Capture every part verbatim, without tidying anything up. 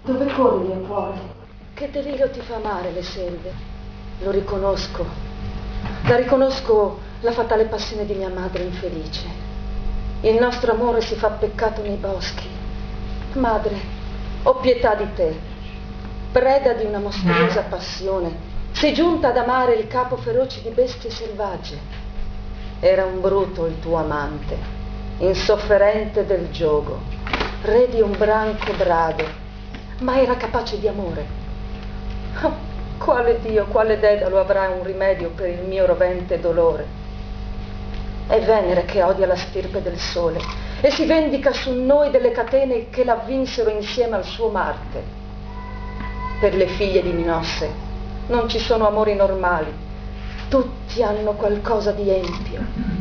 Dove corri, mio cuore? Che delirio ti fa amare le selve? Lo riconosco. La riconosco la fatale passione di mia madre infelice. Il nostro amore si fa peccato nei boschi. Madre, ho pietà di te. Preda di una mostruosa passione, sei giunta ad amare il capo feroce di bestie selvagge. Era un bruto il tuo amante, insofferente del giogo, re di un branco brado, ma era capace di amore. Oh, quale Dio, quale Dedalo avrà un rimedio per il mio rovente dolore? È Venere che odia la stirpe del sole e si vendica su noi delle catene che l'avvinsero insieme al suo Marte. Per le figlie di Minosse non ci sono amori normali, tutti hanno qualcosa di empio.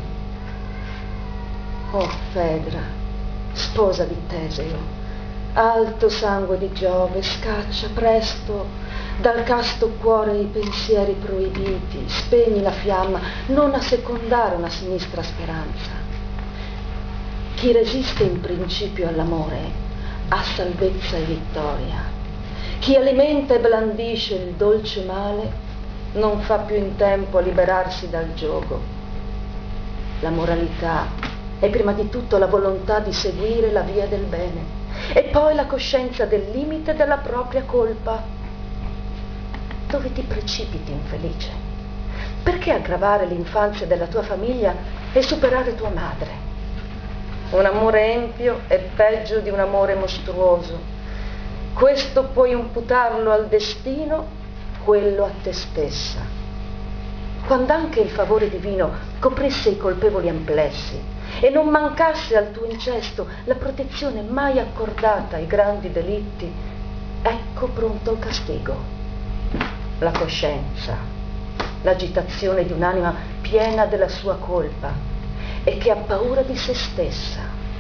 Oh Fedra, sposa di Teseo, alto sangue di Giove, scaccia presto dal casto cuore i pensieri proibiti, spegni la fiamma, non assecondare una sinistra speranza. Chi resiste in principio all'amore ha salvezza e vittoria. Chi alimenta e blandisce il dolce male non fa più in tempo a liberarsi dal giogo. La moralità è prima di tutto la volontà di seguire la via del bene e poi la coscienza del limite della propria colpa. Dove ti precipiti, infelice? Perché aggravare l'infanzia della tua famiglia e superare tua madre? Un amore empio è peggio di un amore mostruoso. Questo puoi imputarlo al destino, quello a te stessa. Quando anche il favore divino coprisse i colpevoli amplessi e non mancasse al tuo incesto la protezione mai accordata ai grandi delitti, ecco pronto il castigo. La coscienza, l'agitazione di un'anima piena della sua colpa e che ha paura di se stessa.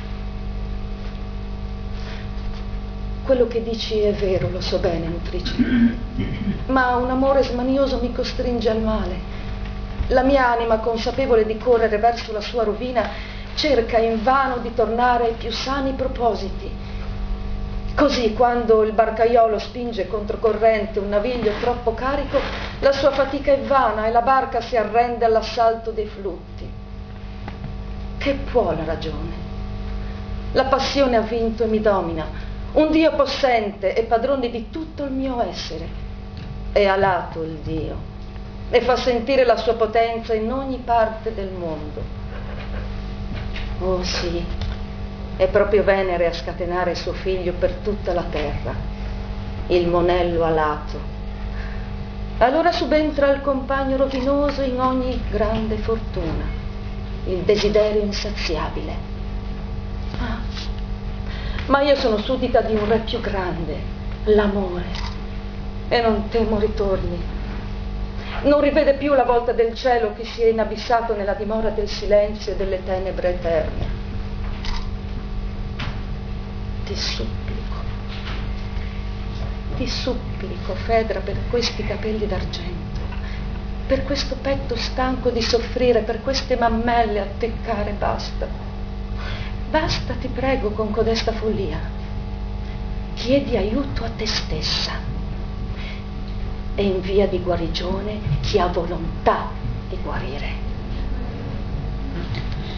Quello che dici è vero, lo so bene, nutrice, ma un amore smanioso mi costringe al male. La mia anima, consapevole di correre verso la sua rovina, cerca invano di tornare ai più sani propositi. Così, quando il barcaiolo spinge controcorrente un naviglio troppo carico, la sua fatica è vana e la barca si arrende all'assalto dei flutti. Che può la ragione? La passione ha vinto e mi domina. Un Dio possente e padrone di tutto il mio essere. È alato il Dio e fa sentire la sua potenza in ogni parte del mondo. Oh sì, è proprio Venere a scatenare suo figlio per tutta la terra, il monello alato. Allora subentra il compagno rovinoso in ogni grande fortuna, il desiderio insaziabile. Ah, ma io sono suddita di un re più grande, l'amore, e non temo ritorni. Non rivede più la volta del cielo che si è inabissato nella dimora del silenzio e delle tenebre eterne. Ti supplico, ti supplico, Fedra, per questi capelli d'argento, per questo petto stanco di soffrire, per queste mammelle a teccare, basta. Basta, ti prego, con codesta follia. Chiedi aiuto a te stessa e in via di guarigione chi ha volontà di guarire.